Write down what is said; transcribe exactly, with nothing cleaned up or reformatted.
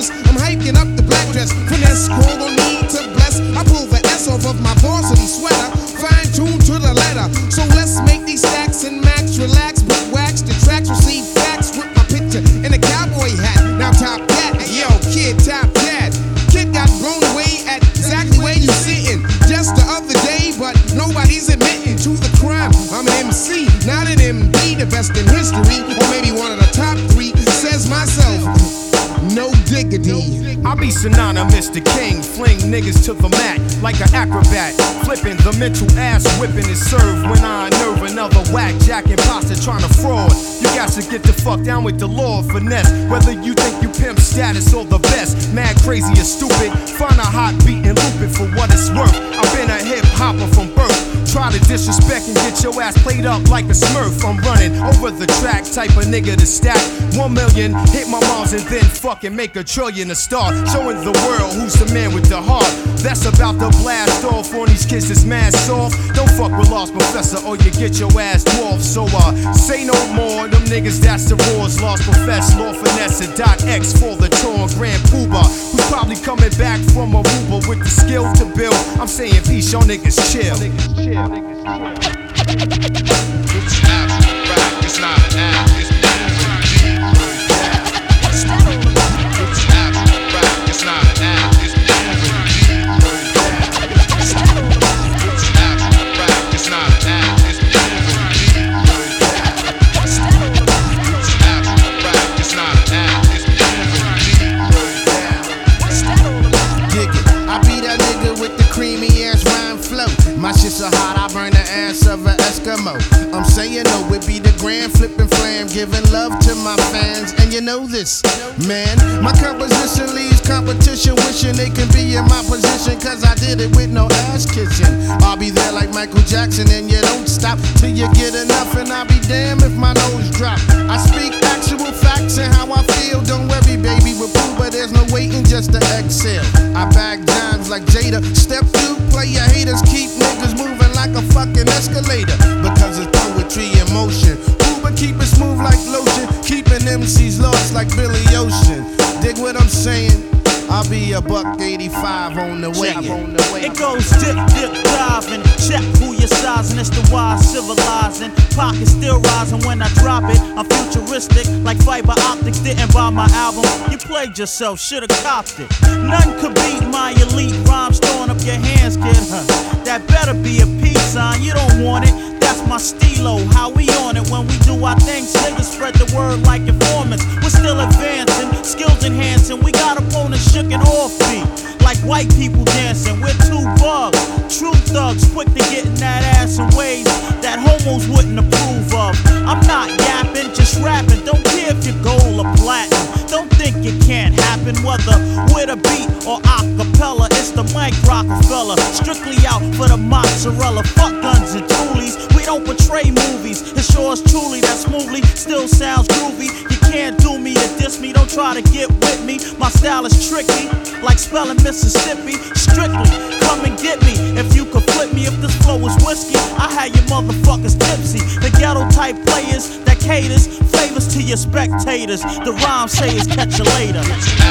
actress. I'm hiking up the black dress. Finesse called on me to bless. I pull the S off of my varsity sweater. Fine tuned to the letter. So let's make these stacks and max relax. But wax the tracks, receive facts with my picture in a cowboy hat. Now top that, yo, kid, top that. Kid got blown away at exactly where you sitting. Just the other day, but nobody's admitting to the crime. I'm an M C, not an M D, the best in history, or maybe one of the top three. Says myself, no diggity. I be synonymous to king, fling niggas to the mat like an acrobat. Flipping the mental ass whipping is served when I unnerve another whack jack imposter trying to fraud. You got to get the fuck down with the law of finesse. Whether you think you pimp status or the best, mad, crazy, or stupid, find a hot beat and loop it for what it's worth. I've been a hip hopper from birth. Try to disrespect and get your ass played up like a smurf. I'm running over the track, type of nigga to stack one million, hit my moms and then fucking make a trillion to start. Showing the world who's the man with the heart. That's about to blast off on these kids that's mad soft. Don't fuck with Lost Professor or you get your ass dwarfed. So uh, say no more, them niggas that's the roars. Lost Professor, Law Finesse, dot X for the torn Grand Pooba, who's probably coming back from Aruba with the skill to build. I'm saying peace, y'all niggas chill. Niggas chill. Niggas chill. It's not a fact, it's not an act, it's moving deep. It's not a fact, it's not an act, it's moving deep. It's not a fact, it's not an act, it's moving deep. It's not a fact, it's not an act, it's moving deep. Dig it, I be that nigga with the creamy ass rhyme flow. My shit so hot, I burn the ass of an Eskimo. I'm saying no, it be the grand flippin' flam, giving love to my fans, and you know this, man. My composition leaves competition wishing they can be in my position, cause I did it with no ass kissing. I'll be there like Michael Jackson, and you don't stop till you get enough, and I'll be damned if my nose drop. I speak actual facts and how I feel. Don't worry, baby, with poo, but there's no waiting just to exhale. I bag dimes like Jada. Step two, play your haters, keep niggas moving like a fucking escalator, because it's poetry in motion. Uber keep it smooth like lotion, keeping M Cs lost like Billy Ocean. Dig what I'm saying? I'll be a buck eighty-five on the way. It goes dip, dip, diving. Check who you're sizing. It's the wise civilizing. Pockets still rising when I drop it. I'm futuristic like fiber optics. Didn't buy my album. You played yourself, should've copped it. None could beat my elite rhymes. Throwing up your hands, kid. Huh? That better be a peace sign. You don't want it. That's my stilo, how we on it when we do our things. Niggas spread the word like informants. We're still advancing, skills enhancing. We got opponents shook and off beat, like white people dancing. We're two bugs, true thugs, quick to get in that ass in ways that homos wouldn't approve of. I'm not yapping, just rapping. Don't care if you're gold or platinum. Don't think it can't happen, whether with a beat or acapella. It's the Mike Rockefeller, strictly out for the mozzarella. Fuck guns and toolies. We don't portray movies. It's yours truly that smoothly still sounds groovy. You can't do me to diss me. Don't try to get with me. My style is tricky, like spelling Mississippi. Strictly, come and get me. If you could flip me, if this flow was whiskey, I had your motherfuckers tipsy. The ghetto type players that caters flavors to your spectators. The rhyme say is catch you later.